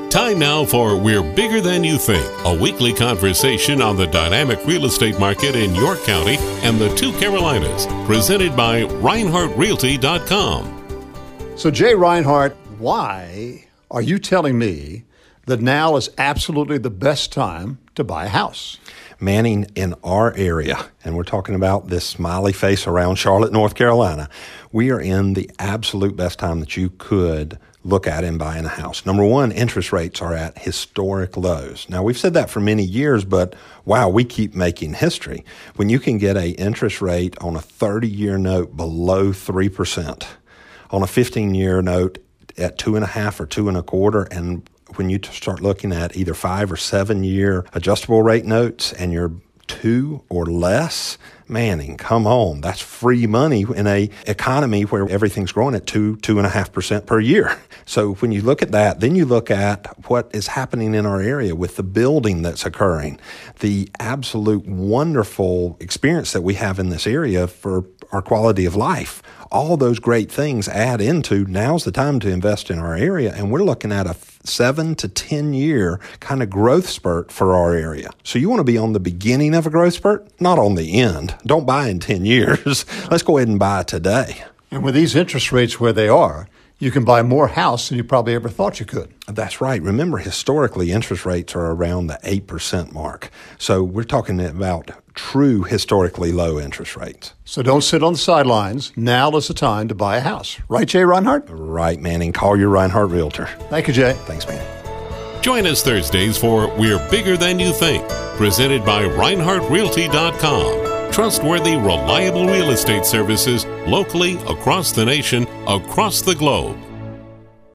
Time now for We're Bigger Than You Think, a weekly conversation on the dynamic real estate market in York County and the two Carolinas, presented by ReinhardtRealty.com. So, Jay Reinhardt, why are you telling me that now is absolutely the best time to buy a house? Manning, in our area, and we're talking about this smiley face around Charlotte, North Carolina, we are in the absolute best time that you could look at in buying a house. Number one, interest rates are at historic lows. Now, we've said that for many years, but wow, we keep making history. When you can get an interest rate on a 30-year note below 3%, on a 15-year note at 2.5 or 2.25, and when you start looking at either 5 or 7 year adjustable rate notes and you're 2 or less, Manning, come on. That's free money in a economy where everything's growing at 2.5% per year. So when you look at that, then you look at what is happening in our area with the building that's occurring, the absolute wonderful experience that we have in this area for our quality of life. All those great things add into now's the time to invest in our area, and we're looking at a 7 to 10 year kind of growth spurt for our area. So you want to be on the beginning of a growth spurt, not on the end. Don't buy in 10 years. Let's go ahead and buy today. And with these interest rates where they are, you can buy more house than you probably ever thought you could. That's right. Remember, historically, interest rates are around the 8% mark. So we're talking about true historically low interest rates. So don't sit on the sidelines. Now is the time to buy a house. Right, Jay Reinhardt? Right, Manning. Call your Reinhardt Realtor. Thank you, Jay. Thanks, Manning. Join us Thursdays for We're Bigger Than You Think, presented by ReinhardtRealty.com. Trustworthy, reliable real estate services locally, across the nation, across the globe.